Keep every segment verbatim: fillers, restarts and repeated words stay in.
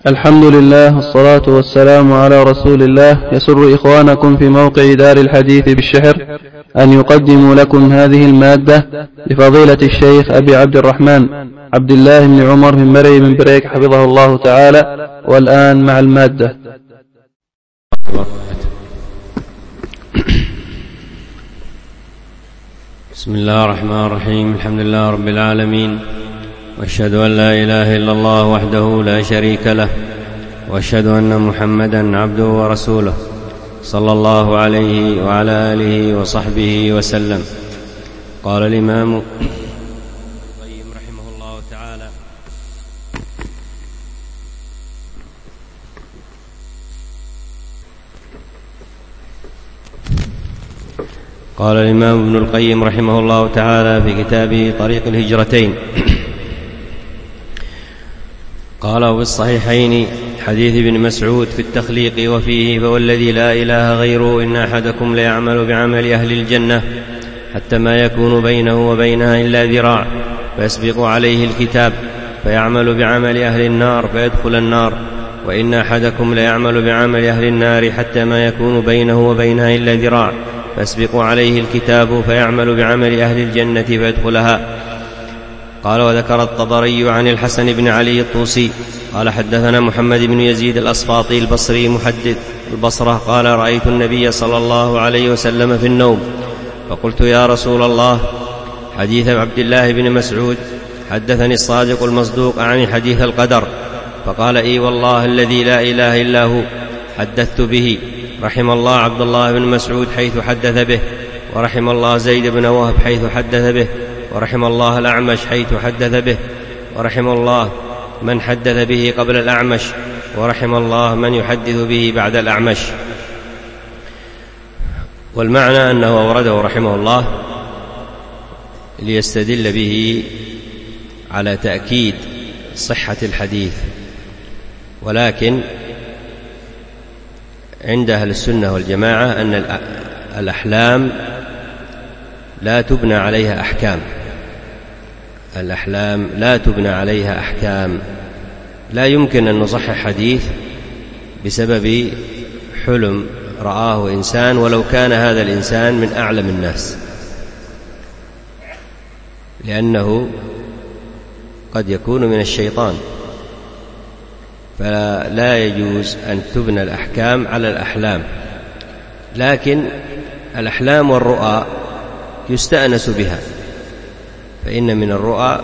الحمد لله والصلاة والسلام على رسول الله. يسر إخوانكم في موقع دار الحديث بالشحر أن يقدموا لكم هذه المادة لفضيلة الشيخ أبي عبد الرحمن عبد الله بن عمر بن مري بن بريك حفظه الله تعالى. والآن مع المادة. بسم الله الرحمن الرحيم. الحمد لله رب العالمين، وأشهد أن لا إله إلا الله وحده لا شريك له، وأشهد أن محمدا عبده ورسوله صلى الله عليه وعلى آله وصحبه وسلم. قال الإمام القيم رحمه الله تعالى: قال الإمام ابن القيم رحمه الله تعالى في كتابه طريق الهجرتين: قال: في الصحيحين حديث ابن مسعود في التخليق وفيه: فوالذي لا إله غيره إن أحدكم ليعمل بعمل أهل الجنة حتى ما يكون بينه وبينها إلا ذراع، فيسبق عليه الكتاب فيعمل بعمل أهل النار فيدخل النار، وإن أحدكم ليعمل بعمل أهل النار حتى ما يكون بينه وبينها إلا ذراع، فيسبق عليه الكتاب فيعمل بعمل أهل الجنة فيدخلها. قال: وذكر الطبري عن الحسن بن علي الطوسي قال: حدثنا محمد بن يزيد الأصفاطي البصري محدث البصرة قال: رأيت النبي صلى الله عليه وسلم في النوم، فقلت: يا رسول الله، حديث عبد الله بن مسعود حدثني الصادق المصدوق عن حديث القدر. فقال: إي والله الذي لا إله إلا هو حدثت به. رحم الله عبد الله بن مسعود حيث حدث به، ورحم الله زيد بن وهب حيث حدث به، ورحم الله الأعمش حيث حدث به، ورحم الله من حدث به قبل الأعمش، ورحم الله من يحدث به بعد الأعمش. والمعنى أنه أورده رحمه الله ليستدل به على تأكيد صحة الحديث، ولكن عند أهل السنة والجماعة أن الأحلام لا تبنى عليها أحكام. الأحلام لا تبنى عليها أحكام، لا يمكن أن نصحح حديث بسبب حلم رآه إنسان ولو كان هذا الإنسان من أعلم الناس، لأنه قد يكون من الشيطان، فلا يجوز أن تبنى الأحكام على الأحلام. لكن الأحلام والرؤى يستأنس بها، فإن من الرؤى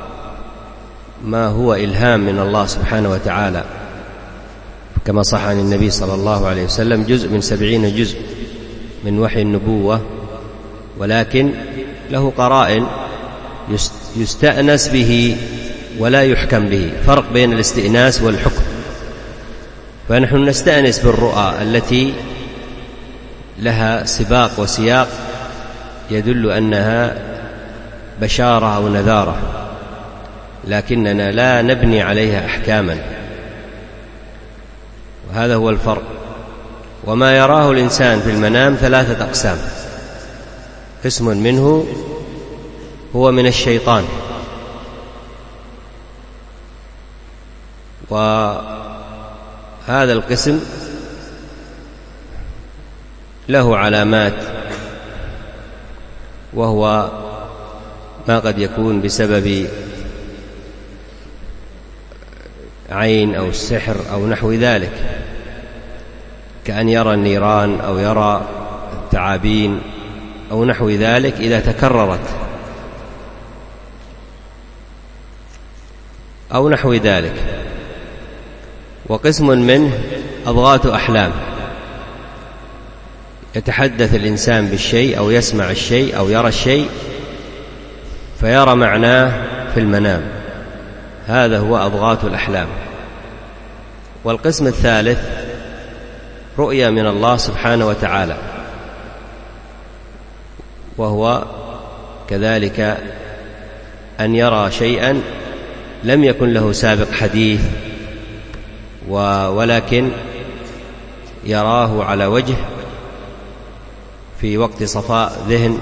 ما هو إلهام من الله سبحانه وتعالى، كما صح عن النبي صلى الله عليه وسلم: جزء من سبعين جزء من وحي النبوة، ولكن له قرائن يستأنس به ولا يحكم به. فرق بين الاستئناس والحكم. فنحن نستأنس بالرؤى التي لها سباق وسياق يدل أنها بشارة أو نذارة، لكننا لا نبني عليها أحكاما، وهذا هو الفرق. وما يراه الإنسان في المنام ثلاثة أقسام: قسم منه هو من الشيطان، وهذا القسم له علامات، وهو ما قد يكون بسبب عين أو السحر أو نحو ذلك، كأن يرى النيران أو يرى الثعابين أو نحو ذلك إذا تكررت أو نحو ذلك. وقسم منه أضغاث أحلام، يتحدث الإنسان بالشيء أو يسمع الشيء أو يرى الشيء فيرى معناه في المنام، هذا هو أضغاث الأحلام. والقسم الثالث رؤيا من الله سبحانه وتعالى، وهو كذلك أن يرى شيئا لم يكن له سابق حديث، ولكن يراه على وجه في وقت صفاء ذهن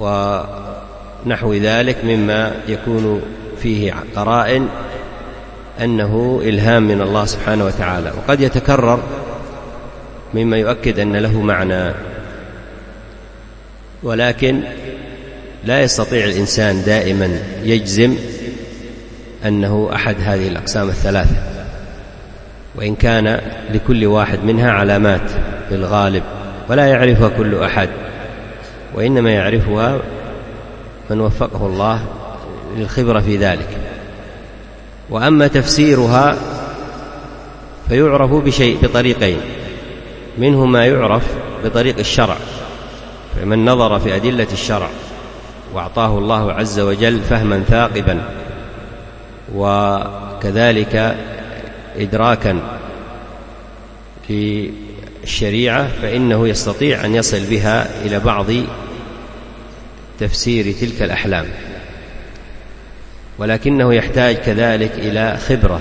ونحو ذلك مما يكون فيه قرائن أنه إلهام من الله سبحانه وتعالى، وقد يتكرر مما يؤكد أن له معنى، ولكن لا يستطيع الإنسان دائما يجزم أنه أحد هذه الأقسام الثلاثة، وإن كان لكل واحد منها علامات بالغالب، ولا يعرفها كل أحد، وإنما يعرفها من وفقه الله للخبرة في ذلك. وأما تفسيرها فيعرف بشيء بطريقين، منه ما يعرف بطريق الشرع، فمن نظر في أدلة الشرع وأعطاه الله عز وجل فهما ثاقبا وكذلك إدراكا للشريعة، فإنه يستطيع أن يصل بها إلى بعض تفسير تلك الأحلام، ولكنه يحتاج كذلك إلى خبرة،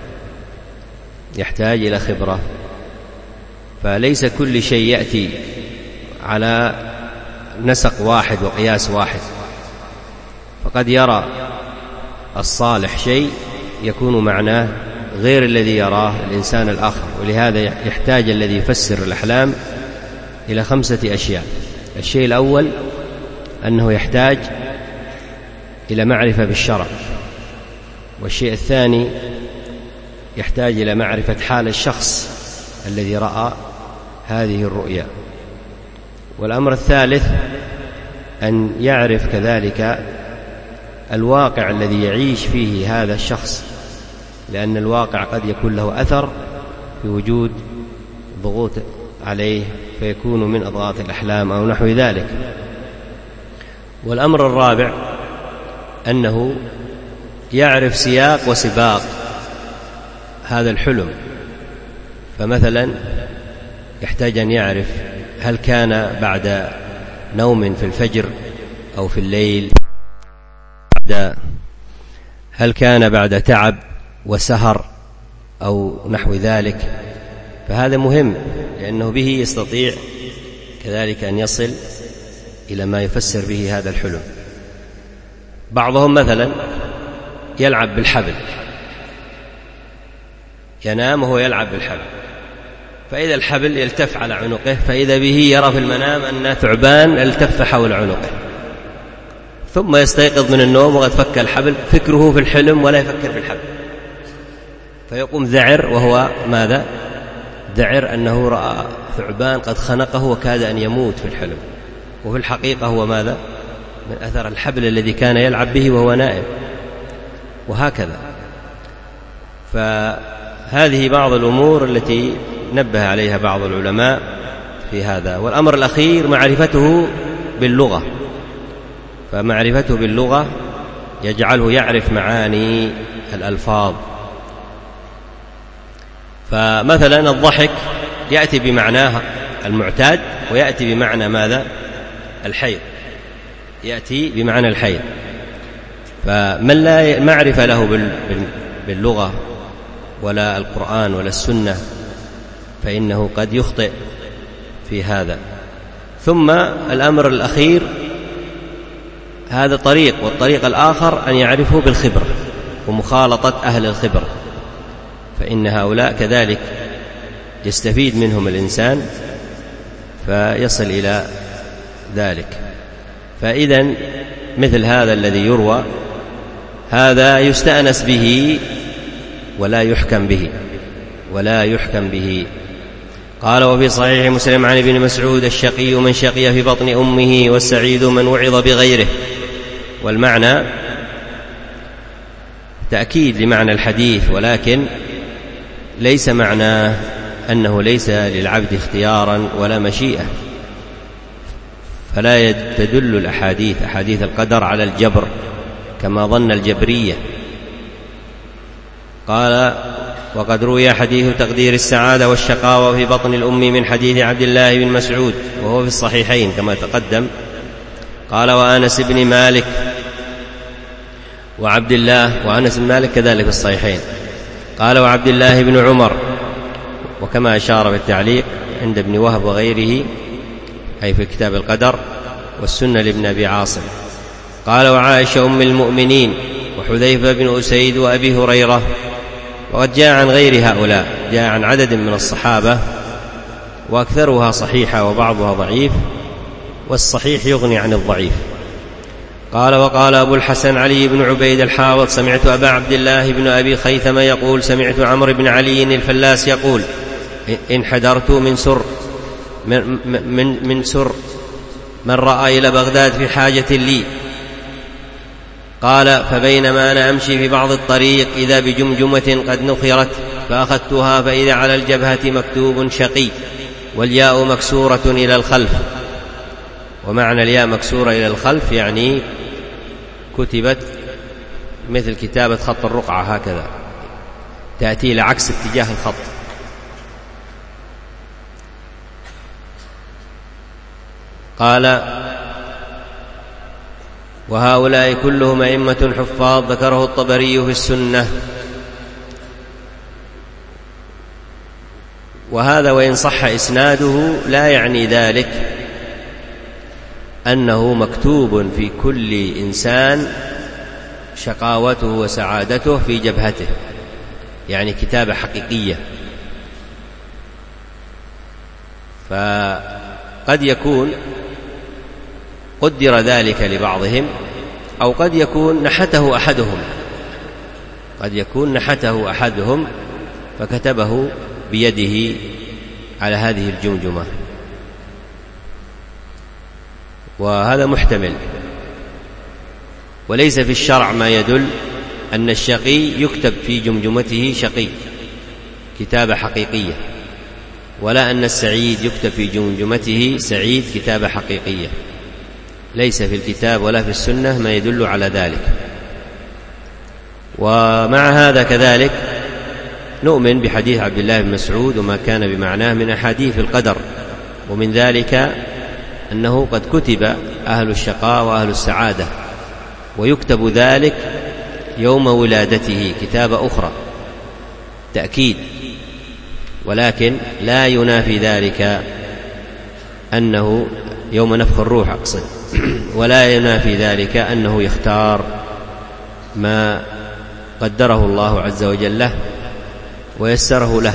يحتاج إلى خبرة، فليس كل شيء يأتي على نسق واحد وقياس واحد، فقد يرى الصالح شيء يكون معناه غير الذي يراه الإنسان الآخر. ولهذا يحتاج الذي يفسر الأحلام إلى خمسة أشياء. الشيء الأول أنه يحتاج إلى معرفة بالشرع، والشيء الثاني يحتاج إلى معرفة حال الشخص الذي رأى هذه الرؤيا، والأمر الثالث أن يعرف كذلك الواقع الذي يعيش فيه هذا الشخص، لأن الواقع قد يكون له أثر في وجود ضغوط عليه فيكون من أضغاث الأحلام أو نحو ذلك. والأمر الرابع أنه يعرف سياق وسباق هذا الحلم، فمثلا يحتاج أن يعرف هل كان بعد نوم في الفجر أو في الليل، هل كان بعد تعب وسهر أو نحو ذلك، فهذا مهم لأنه به يستطيع كذلك أن يصل إلى ما يفسر به هذا الحلم. بعضهم مثلا يلعب بالحبل، ينام وهو يلعب بالحبل، فإذا الحبل يلتف على عنقه فإذا به يرى في المنام أن ثعبان التف حول عنقه، ثم يستيقظ من النوم وقد فك الحبل، فكره في الحلم ولا يفكر في الحبل، فيقوم ذعر، وهو ماذا؟ ذعر أنه رأى ثعبان قد خنقه وكاد أن يموت في الحلم، وفي الحقيقة هو ماذا؟ من أثر الحبل الذي كان يلعب به وهو نائم، وهكذا. فهذه بعض الأمور التي نبه عليها بعض العلماء في هذا. والأمر الأخير معرفته باللغة، فمعرفته باللغة يجعله يعرف معاني الألفاظ. فمثلا الضحك يأتي بمعناها المعتاد، ويأتي بمعنى ماذا؟ الحيض، يأتي بمعنى الحيض. فمن لا معرفة له باللغة ولا القرآن ولا السنة فإنه قد يخطئ في هذا. ثم الأمر الأخير هذا طريق، والطريق الآخر أن يعرفه بالخبرة ومخالطة أهل الخبرة، فإن هؤلاء كذلك يستفيد منهم الإنسان فيصل إلى ذلك. فإذا مثل هذا الذي يروى هذا يستأنس به ولا يحكم به، ولا يحكم به. قال: وفي صحيح مسلم عن ابن مسعود: الشقي من شقي في بطن أمه، والسعيد من وعظ بغيره. والمعنى تأكيد لمعنى الحديث، ولكن ليس معناه أنه ليس للعبد اختيارا ولا مشيئة، فلا تدل الأحاديث أحاديث القدر على الجبر كما ظن الجبرية. قال: وقد روي حديث تقدير السعادة والشقاوة في بطن الأم من حديث عبد الله بن مسعود، وهو في الصحيحين كما تقدم. قال: وأنس بن مالك وعبد الله وأنس بن مالك كذلك في الصحيحين. قال: وعبد الله بن عمر، وكما أشار بالتعليق عند ابن وهب وغيره أي في كتاب القدر، والسنة لابن أبي عاصم. قال: وعائشة أم المؤمنين، وحذيفة بن أسيد، وأبي هريرة. وقد جاء عن غير هؤلاء، جاء عن عدد من الصحابة وأكثرها صحيحة وبعضها ضعيف، والصحيح يغني عن الضعيف. قال: وقال أبو الحسن علي بن عبيد الحافظ: سمعت أبا عبد الله بن أبي خيثمة يقول: سمعت عمرو بن علي الفلاس يقول: إن حدرت من سر من, من, من سر من رأى إلى بغداد في حاجة لي. قال: فبينما أنا أمشي في بعض الطريق إذا بجمجمة قد نخرت، فأخذتها فإذا على الجبهة مكتوب شقي، والياء مكسورة إلى الخلف. ومعنى الياء مكسورة إلى الخلف يعني كتبت مثل كتابة خط الرقعة هكذا، تأتي إلى عكس اتجاه الخط. قال: وهؤلاء كلهم أئمة حفاظ، ذكره الطبري في السنة. وهذا وإن صح إسناده لا يعني ذلك أنه مكتوب في كل إنسان شقاوته وسعادته في جبهته، يعني كتابة حقيقية. فقد يكون قدر ذلك لبعضهم، أو قد يكون نحته أحدهم قد يكون نحته أحدهم فكتبه بيده على هذه الجمجمة، وهذا محتمل. وليس في الشرع ما يدل أن الشقي يكتب في جمجمته شقي كتابة حقيقية، ولا أن السعيد يكتب في جمجمته سعيد كتابة حقيقية. ليس في الكتاب ولا في السنة ما يدل على ذلك. ومع هذا كذلك نؤمن بحديث عبد الله بن مسعود وما كان بمعناه من أحاديث القدر، ومن ذلك أنه قد كتب أهل الشقاء وأهل السعادة، ويكتب ذلك يوم ولادته كتابة أخرى تأكيد، ولكن لا ينافي ذلك أنه يوم نفخ الروح أقصد ولا ينافي ذلك أنه يختار ما قدره الله عز وجل له ويسره له.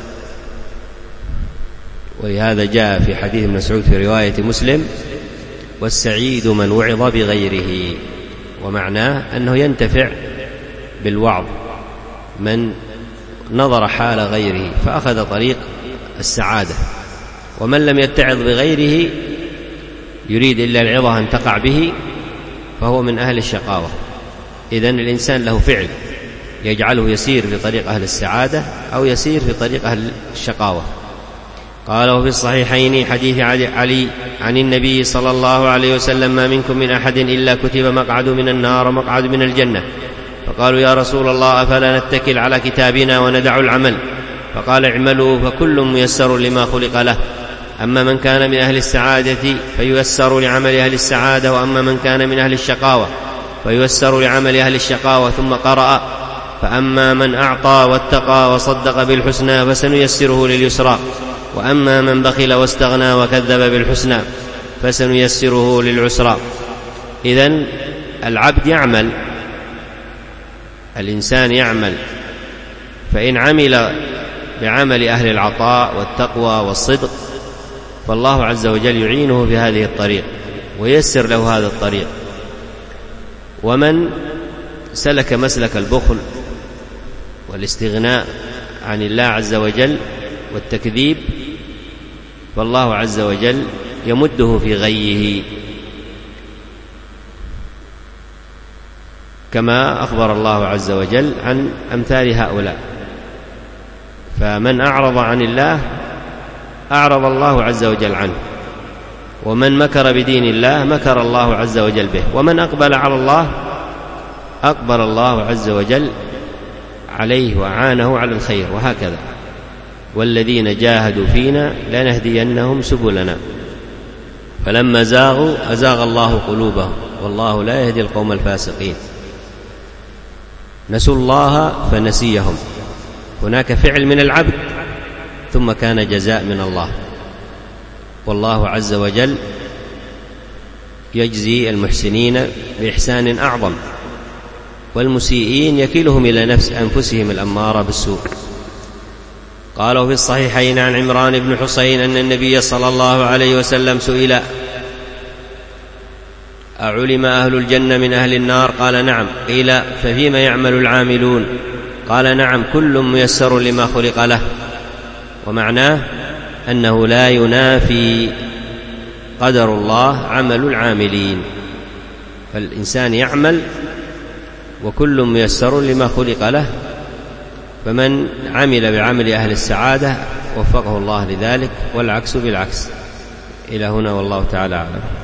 ولهذا جاء في حديث ابن مسعود في رواية مسلم: والسعيد من وعظ بغيره. ومعناه أنه ينتفع بالوعظ من نظر حال غيره فأخذ طريق السعادة، ومن لم يتعظ بغيره يريد إلا العظة أن تقع به فهو من أهل الشقاوة. إذن الإنسان له فعل يجعله يسير في طريق أهل السعادة أو يسير في طريق أهل الشقاوة. قاله في الصحيحين حديث علي عن النبي صلى الله عليه وسلم: ما منكم من أحد إلا كتب مقعد من النار ومقعد من الجنة. فقالوا: يا رسول الله أفلا نتكل على كتابنا وندع العمل؟ فقال: اعملوا فكل ميسر لما خلق له، أما من كان من أهل السعادة فييسر لعمل أهل السعادة، وأما من كان من أهل الشقاوة فييسر لعمل أهل الشقاوة. ثم قرأ: فأما من أعطى واتقى وصدق بالحسنى فسنيسره لليسرى، وأما من بخل واستغنى وكذب بالحسنى فسنيسره للعسرى. إذن العبد يعمل، الإنسان يعمل، فإن عمل بعمل أهل العطاء والتقوى والصدق فالله عز وجل يعينه في هذه الطريق ويسر له هذا الطريق. ومن سلك مسلك البخل والاستغناء عن الله عز وجل والتكذيب فالله عز وجل يمده في غيه، كما أخبر الله عز وجل عن أمثال هؤلاء. فمن أعرض عن الله أعرض الله عز وجل عنه، ومن مكر بدين الله مكر الله عز وجل به، ومن أقبل على الله أقبل الله عز وجل عليه وعانه على الخير، وهكذا. والذين جاهدوا فينا لنهدينهم سبلنا فلما زاغوا أزاغ الله قلوبهم والله لا يهدي القوم الفاسقين. نسوا الله فنسيهم، هناك فعل من العبد ثم كان جزاء من الله، والله عز وجل يجزي المحسنين بإحسان أعظم. والمسيئين يكلهم إلى نفس أنفسهم الأمارة بالسوء. قالوا في الصحيحين عن عمران بن حسين أن النبي صلى الله عليه وسلم سئل: أعلم أهل الجنة من أهل النار؟ قال: نعم. قيل: ففيما يعمل العاملون؟ قال: نعم، كل ميسر لما خلق له. ومعناه أنه لا ينافي قدر الله عمل العاملين، فالإنسان يعمل وكل ميسر لما خلق له، فمن عمل بعمل أهل السعادة وفقه الله لذلك، والعكس بالعكس. إلى هنا والله تعالى أعلم.